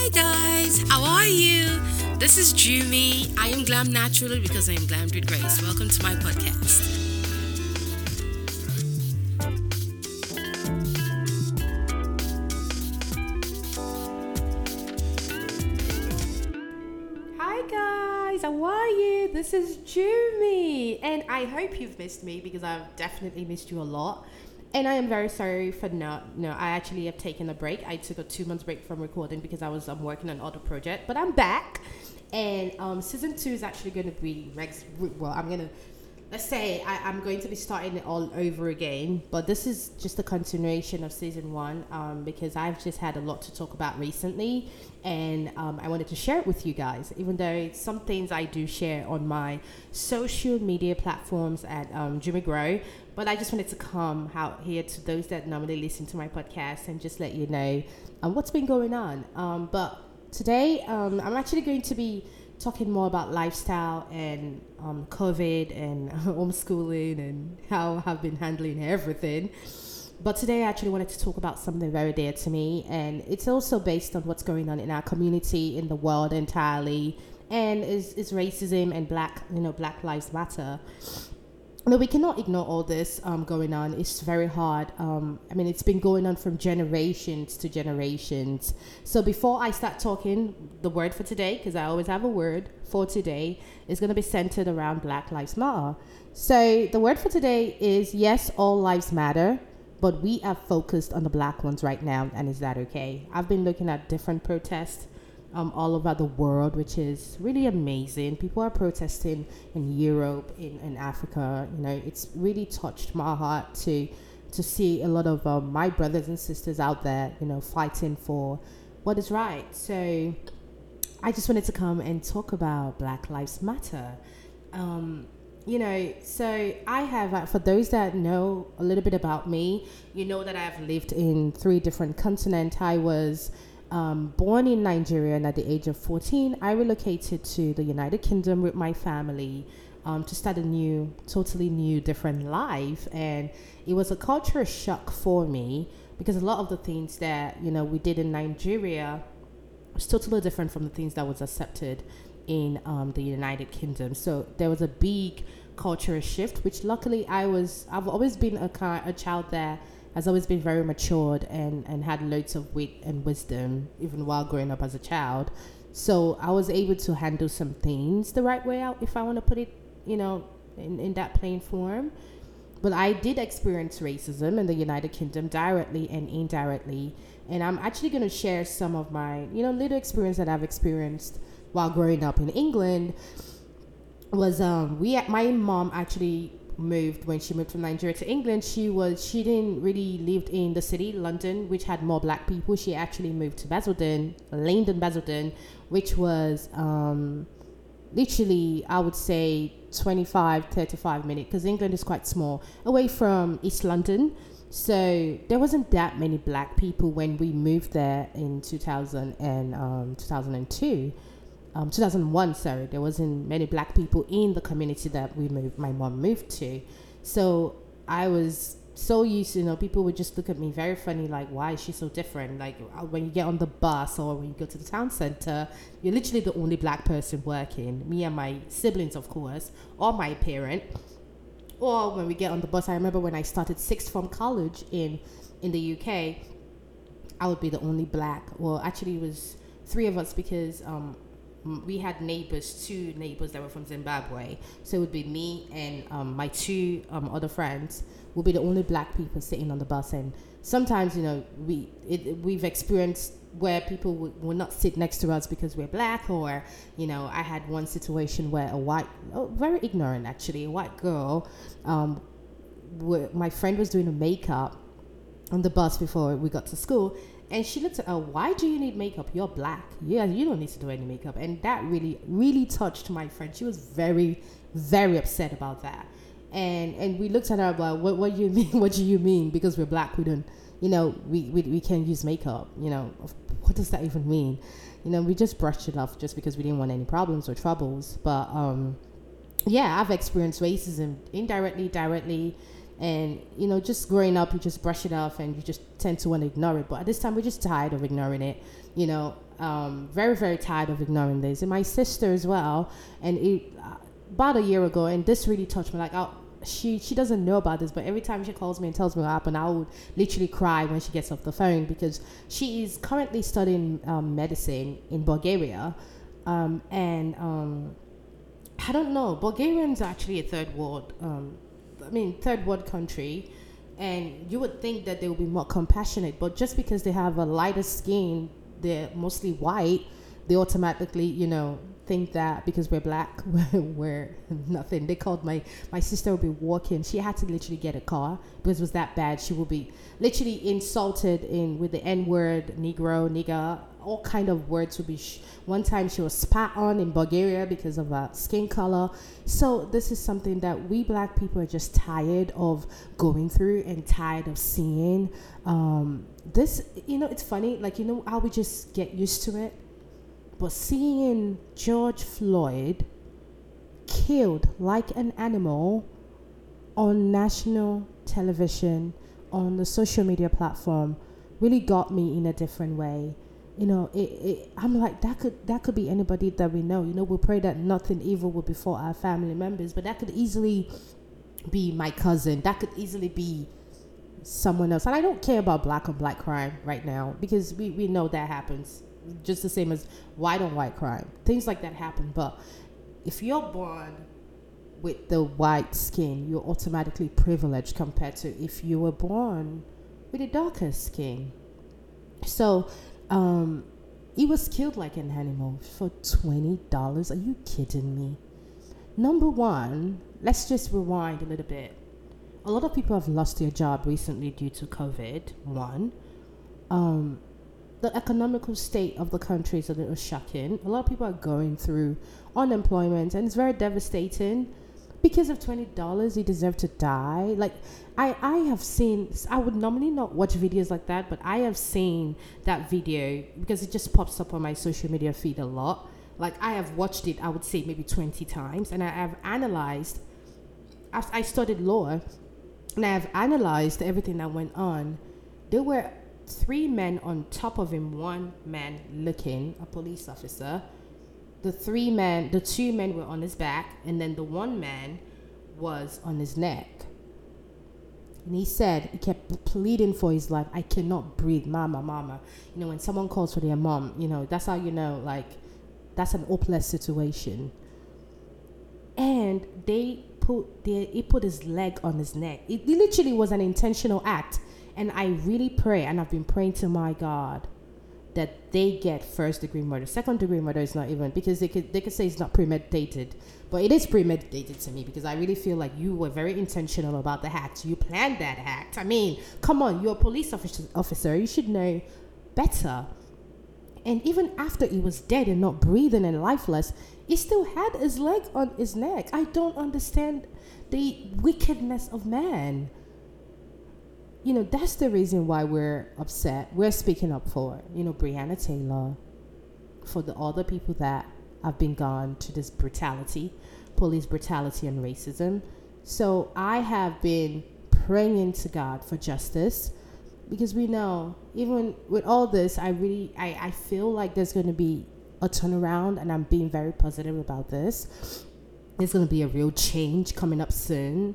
Hi guys, how are you? This is Jumi. I am glam naturally because I am glammed with grace. Welcome to my podcast. Hi guys, how are you? This is Jumi, and I hope you've missed me because I've definitely missed you a lot. And I am very sorry for not. No, I actually have taken a break. I took a 2 months break from recording because I was working on other project, but I'm back, and season two is actually going to be well. Let's say I'm going to be starting it all over again, but this is just a continuation of season one, because I've just had a lot to talk about recently, and I wanted to share it with you guys, even though some things I do share on my social media platforms at Jimmy Grow, but I just wanted to come out here to those that normally listen to my podcast and just let you know what's been going on. But today, I'm actually going to be talking more about lifestyle and COVID and homeschooling and how I've been handling everything. But today I actually wanted to talk about something very dear to me, and it's also based on what's going on in our community, in the world entirely, and is racism and Black Lives Matter. No, we cannot ignore all this going on. It's very hard. It's been going on from generations to generations. So before I start talking, the word for today, because I always have a word for today, is going to be centered around Black Lives Matter. So the word for today is, yes, all lives matter, but we are focused on the Black ones right now. And is that okay? I've been looking at different protests all over the world, which is really amazing. People are protesting in Europe, in Africa. It's really touched my heart to see a lot of my brothers and sisters out there, fighting for what is right. So I just wanted to come and talk about Black Lives Matter. So I have, for those that know a little bit about me, that I've lived in 3 different continents. I was born in Nigeria, and at the age of 14, I relocated to the United Kingdom with my family to start a totally new, different life. And it was a cultural shock for me because a lot of the things that, we did in Nigeria was totally different from the things that was accepted in the United Kingdom. So there was a big cultural shift, which luckily I've always been a child that has always been very matured and had loads of wit and wisdom, even while growing up as a child. So I was able to handle some things the right way out, if I want to put it, in that plain form. But I did experience racism in the United Kingdom directly and indirectly. And I'm actually going to share some of my, little experience that I've experienced while growing up in England. Was my mom actually moved when she moved from Nigeria to England. She didn't really live in the city London, which had more Black people. She actually moved to Basildon, which was literally, I would say 35 minutes, because England is quite small, away from East London. So there wasn't that many Black people when we moved there in 2001, sorry. There wasn't many Black people in the community that my mom moved to. So I was so used to, people would just look at me very funny, like, why is she so different? Like, when you get on the bus or when you go to the town center, you're literally the only Black person working. Me and my siblings, of course, or my parent. Or when we get on the bus, I remember when I started sixth form college in the UK, I would be the only Black. Well, actually, it was 3 of us because we had 2 neighbors that were from Zimbabwe. So it would be me and my 2 other friends would be the only Black people sitting on the bus. And sometimes, we've experienced where people would not sit next to us because we're Black, or, I had one situation where very ignorant actually, a white girl, my friend was doing a makeup on the bus before we got to school. And she looked at her, why do you need makeup? You're Black. Yeah, you don't need to do any makeup. And that really, really touched my friend. She was very, very upset about that. And we looked at her like, what do you mean? What do you mean? Because we're Black, we don't, we can't use makeup. What does that even mean? We just brushed it off just because we didn't want any problems or troubles. But yeah, I've experienced racism indirectly, directly. And, you know, just growing up, you just brush it off and you just tend to want to ignore it. But at this time, we're just tired of ignoring it, you know, very, very tired of ignoring this. And my sister as well. And about a year ago, and this really touched me. Like, she doesn't know about this, but every time she calls me and tells me what happened, I would literally cry when she gets off the phone, because she is currently studying medicine in Bulgaria. I don't know, Bulgarians are actually a third world country, and you would think that they would be more compassionate, but just because they have a lighter skin, they're mostly white, they automatically, you know, think that because we're black, we're nothing. They called my sister would be walking. She had to literally get a car because it was that bad. She would be literally insulted with the N-word, Negro, nigger, all kind of words would be. One time she was spat on in Bulgaria because of her skin color. So this is something that we black people are just tired of going through and tired of seeing. This, you know, it's funny. Like, you know how we just get used to it. But seeing George Floyd killed like an animal on national television, on the social media platform, really got me in a different way. You know, I'm like, that could be anybody that we know. You know, we pray that nothing evil will befall our family members, but that could easily be my cousin. That could easily be someone else. And I don't care about black on black crime right now, because we know that happens. Just the same as white on white crime. Things like that happen. But if you're born with the white skin, you're automatically privileged compared to if you were born with a darker skin. So, he was killed like an animal for $20. Are you kidding me? Number one, let's just rewind a little bit. A lot of people have lost their job recently due to COVID. One. The economical state of the country is a little shocking. A lot of people are going through unemployment, and it's very devastating. Because of $20, you deserve to die. Like, I have seen, I would normally not watch videos like that, but I have seen that video because it just pops up on my social media feed a lot. Like, I have watched it, I would say maybe 20 times, and I have analyzed, I studied law, and I have analyzed everything that went on. There were 3 men on top of him, 1 man looking, a police officer. The 2 men were on his back, and then the 1 man was on his neck. And he said, he kept pleading for his life. I cannot breathe, mama. You know, when someone calls for their mom, you know, that's how you know, like, that's an hopeless situation. And he put his leg on his neck. It literally was an intentional act. And I really pray, and I've been praying to my God, that they get first-degree murder. Second-degree murder is not even, because they could say it's not premeditated, but it is premeditated to me, because I really feel like you were very intentional about the act. You planned that act. I mean, come on, you're a police officer. You should know better. And even after he was dead and not breathing and lifeless, he still had his leg on his neck. I don't understand the wickedness of man. You know, that's the reason why we're upset. We're speaking up for, you know, Breonna Taylor, for the other people that have been gone to this brutality, police brutality and racism. So I have been praying to God for justice, because we know, even with all this, I feel like there's going to be a turnaround, and I'm being very positive about this. There's going to be a real change coming up soon.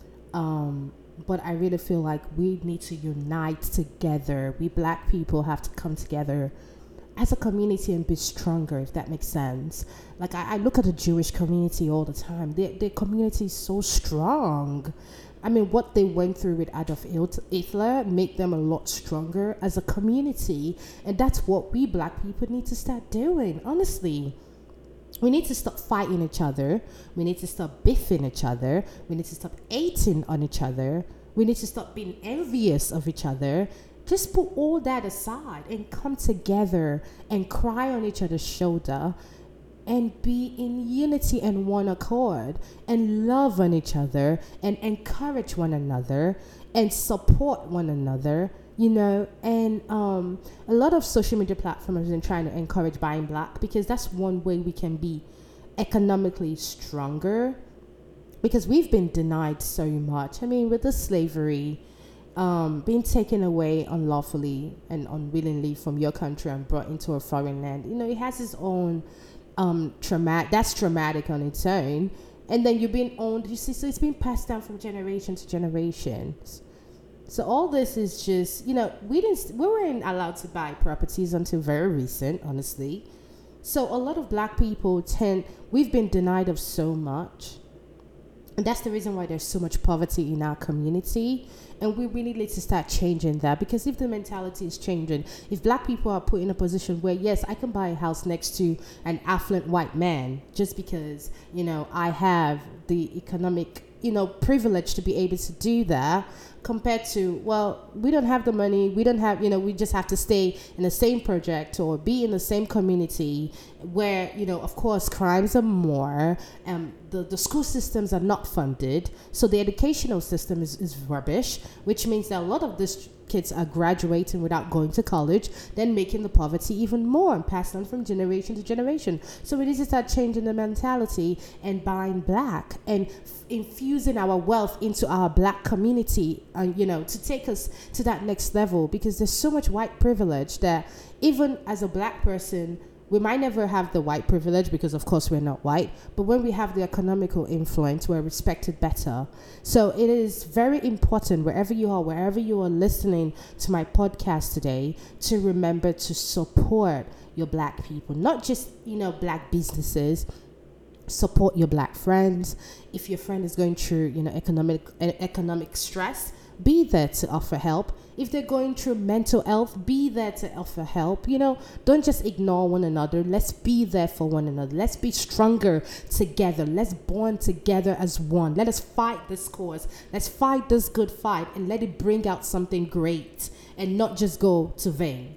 But I really feel like we need to unite together. We black people have to come together as a community and be stronger, if that makes sense. Like, I look at the Jewish community all the time. Their community is so strong. I mean, what they went through with Adolf Hitler made them a lot stronger as a community. And that's what we black people need to start doing, honestly. We need to stop fighting each other. We need to stop biffing each other. We need to stop hating on each other. We need to stop being envious of each other. Just put all that aside and come together and cry on each other's shoulder and be in unity and one accord and love on each other and encourage one another and support one another. You know, and a lot of social media platforms have been trying to encourage buying black, because that's one way we can be economically stronger because we've been denied so much. I mean, with the slavery, being taken away unlawfully and unwillingly from your country and brought into a foreign land, it has its own traumatic on its own. And then you're being owned, you see, so it's been passed down from generation to generation. So all this is just, we weren't allowed to buy properties until very recent, honestly. So a lot of black people we've been denied of so much. And that's the reason why there's so much poverty in our community. And we really need to start changing that, because if the mentality is changing, if black people are put in a position where, yes, I can buy a house next to an affluent white man just because, I have the economic, privilege to be able to do that, compared to, well, we don't have the money, we don't have, we just have to stay in the same project or be in the same community where, of course, crimes are more, the school systems are not funded, so the educational system is rubbish, which means that a lot of these kids are graduating without going to college, then making the poverty even more and passed on from generation to generation. So we need to start changing the mentality and buying black and infusing our wealth into our black community, to take us to that next level, because there's so much white privilege that even as a black person, we might never have the white privilege because, of course, we're not white. But when we have the economical influence, we're respected better. So it is very important, wherever you are listening to my podcast today, to remember to support your black people, not just, black businesses. Support your black friends. If your friend is going through, economic stress, be there to offer help. If they're going through mental health, be there to offer help. Don't just ignore one another. Let's be there for one another. Let's be stronger together. Let's bond together as one. Let us fight this cause. Let's fight this good fight and let it bring out something great and not just go to vain.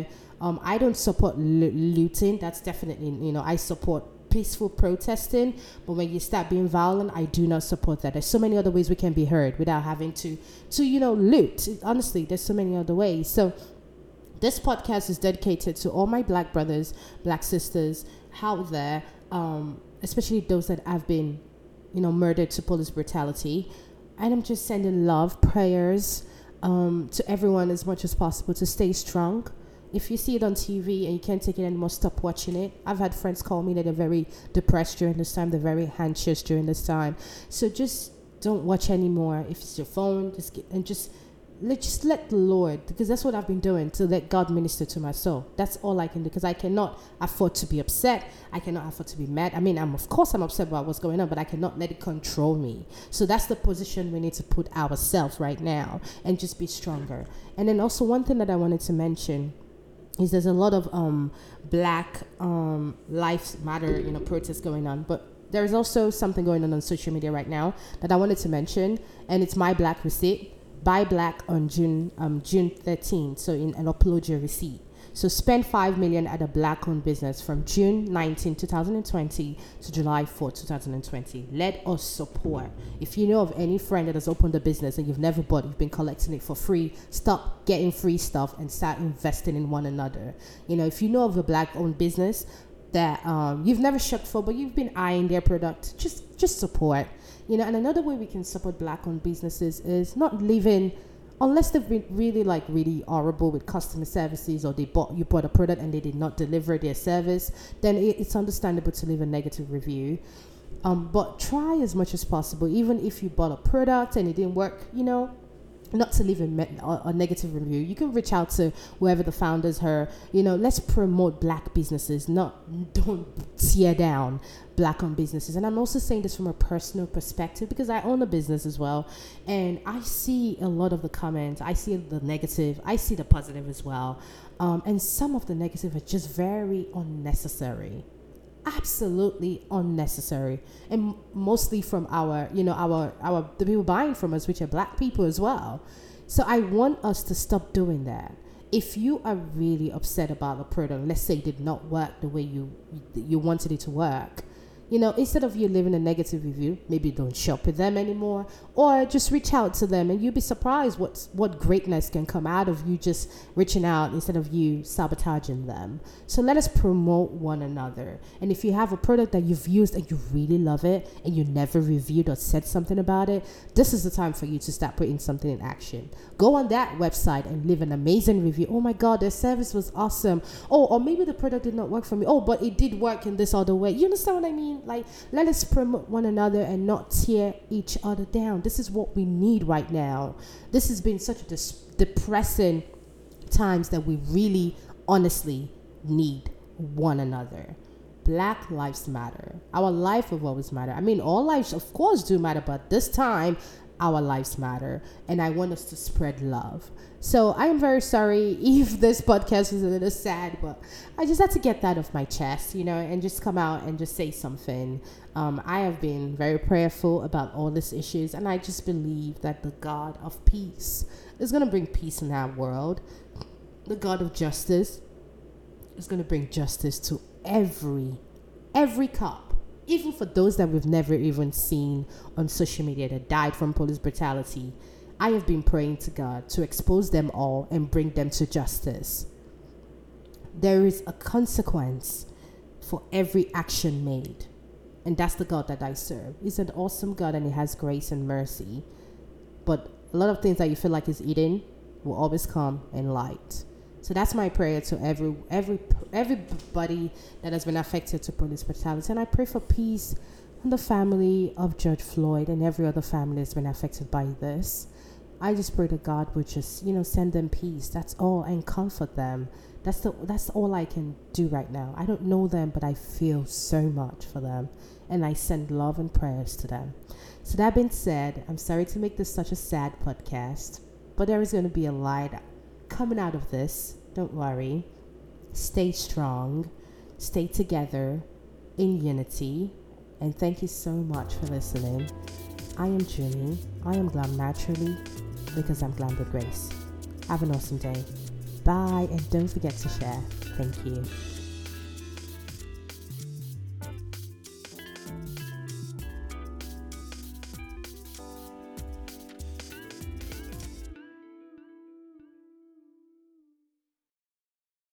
I don't support looting. That's definitely, I support peaceful protesting, but when you start being violent, I do not support that. There's so many other ways we can be heard without having to loot. Honestly, there's so many other ways. So this podcast is dedicated to all my black brothers, black sisters out there, especially those that have been, murdered to police brutality. And I'm just sending love, prayers to everyone as much as possible to stay strong. If you see it on TV and you can't take it anymore, stop watching it. I've had friends call me that they're very depressed during this time. They're very anxious during this time. So just don't watch anymore. If it's your phone, just let the Lord, because that's what I've been doing, to let God minister to my soul. That's all I can do, because I cannot afford to be upset. I cannot afford to be mad. I mean, I'm upset about what's going on, but I cannot let it control me. So that's the position we need to put ourselves right now and just be stronger. And then also one thing that I wanted to mention is there's a lot of Black Lives Matter, protests going on, but there's also something going on social media right now that I wanted to mention, and it's My Black Receipt. Buy black on June 13th, so and upload your receipt. So spend $5 million at a black-owned business from June 19, 2020 to July 4, 2020. Let us support. If you know of any friend that has opened a business and you've never bought, you've been collecting it for free, stop getting free stuff and start investing in one another. If you know of a black-owned business that you've never shopped for, but you've been eyeing their product, just support. And another way we can support black-owned businesses is not leaving, unless they've been really horrible with customer services, or you bought a product and they did not deliver their service, then it's understandable to leave a negative review. But try as much as possible, even if you bought a product and it didn't work, not to leave a negative review. You can reach out to whoever the founders are. Let's promote black businesses, don't tear down black-owned businesses. And I'm also saying this from a personal perspective, because I own a business as well, and I see a lot of the comments. I see the negative, I see the positive as well, and some of the negative are just very unnecessary. Absolutely unnecessary, and mostly from our the people buying from us, which are black people as well. So I want us to stop doing that. If you are really upset about the product, let's say it did not work the way you wanted it to work, Instead of you leaving a negative review, maybe don't shop with them anymore, or just reach out to them, and you'll be surprised what greatness can come out of you just reaching out instead of you sabotaging them. So let us promote one another. And if you have a product that you've used and you really love it and you never reviewed or said something about it, this is the time for you to start putting something in action. Go on that website and leave an amazing review. Oh my God, their service was awesome. Oh, or maybe the product did not work for me. Oh, but it did work in this other way. You understand what I mean? Like, let us promote one another and not tear each other down. This is what we need right now. This has been such a depressing times that we really, honestly need one another. Black lives matter. Our life will always matter. I mean, all lives, of course, do matter, but this time, our lives matter, and I want us to spread love. So I am very sorry if this podcast is a little sad, but I just had to get that off my chest, and just come out and just say something. I have been very prayerful about all these issues, and I just believe that the God of peace is going to bring peace in our world. The God of justice is going to bring justice to every cop. Even for those that we've never even seen on social media that died from police brutality, I have been praying to God to expose them all and bring them to justice. There is a consequence for every action made. And that's the God that I serve. He's an awesome God, and He has grace and mercy. But a lot of things that you feel like is eating will always come in light. So that's my prayer to everybody that has been affected to police brutality. And I pray for peace in the family of George Floyd and every other family that's been affected by this. I just pray that God would just, send them peace. That's all, and comfort them. That's all I can do right now. I don't know them, but I feel so much for them, and I send love and prayers to them. So that being said, I'm sorry to make this such a sad podcast, but there is going to be a light coming out of this. Don't worry. Stay strong. Stay together in unity. And thank you so much for listening. I am Jimmy. I am Glam Naturally because I'm Glam with Grace. Have an awesome day. Bye, and don't forget to share. Thank you.